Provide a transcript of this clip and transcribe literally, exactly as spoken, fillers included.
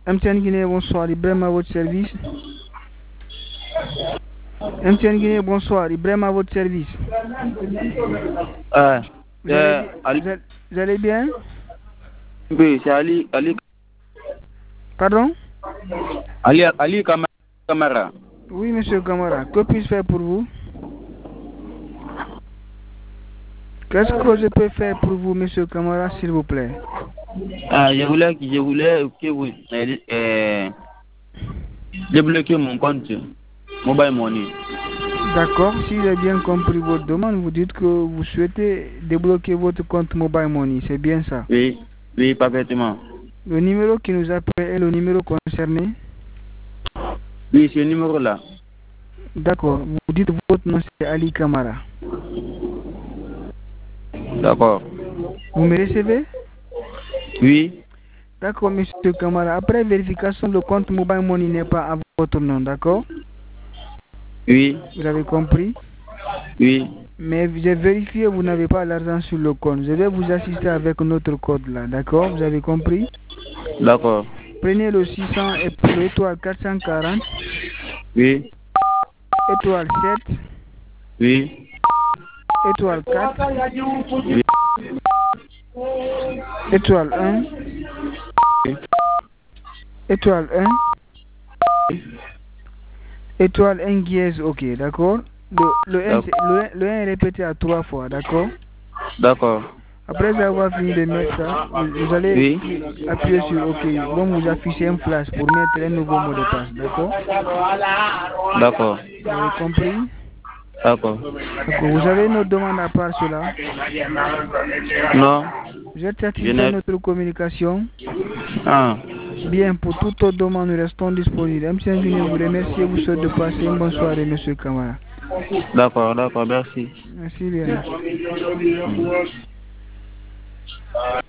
M T N Guinée, bonsoir. Ibrahim à votre service. M T N Guinée, bonsoir. Ibrahim à votre service. Euh, Vous allez euh, bien? Ali, Vous allez, vous allez bien? oui, c'est Ali, Ali, Pardon? Ali, Ali Kamara. Kamara. Oui, monsieur Kamara. Que puis-je faire pour vous? Qu'est-ce que je peux faire pour vous, monsieur Kamara, s'il vous plaît? Ah, je voulais, je voulais que vous euh, euh, débloquiez mon compte Mobile Money. D'accord, si j'ai bien compris votre demande, vous dites que vous souhaitez débloquer votre compte Mobile Money, c'est bien ça? Oui, oui, parfaitement. Le numéro qui nous appelle est le numéro concerné? Oui, ce numéro-là. D'accord, vous dites votre nom c'est Ali Kamara. D'accord. Vous me recevez? Oui, D'accord, monsieur Kamara. Après vérification, le compte Mobile Money n'est pas à votre nom, d'accord? oui, Vous avez compris? oui. Mais j'ai vérifié, vous n'avez pas l'argent sur le compte. Je vais vous assister avec notre code là, d'accord? Vous avez compris? D'accord. Prenez le six cents et puis le étoile quatre cent quarante, Oui, étoile sept, oui, étoile quatre, oui, étoile un, étoile un, étoile un dièse, ok, d'accord? Le, le, un, le, un, le un est répété à trois fois, d'accord? d'accord. Après avoir fini de mettre ça, vous, vous allez Oui, appuyer sur OK. Bon, vous affichez un flash pour mettre un nouveau mot de passe, d'accord? d'accord. Vous avez compris? D'accord. D'accord. Vous avez une autre demande à part cela? Non, Vous êtes je satisfait de n'ai. notre communication? Ah, Bien, pour toute autre demande, nous restons disponibles. M C N Guinée vous remercie et vous souhaite de passer une bonne soirée, monsieur Kamara. d'accord, d'accord, merci. Merci bien. Mm.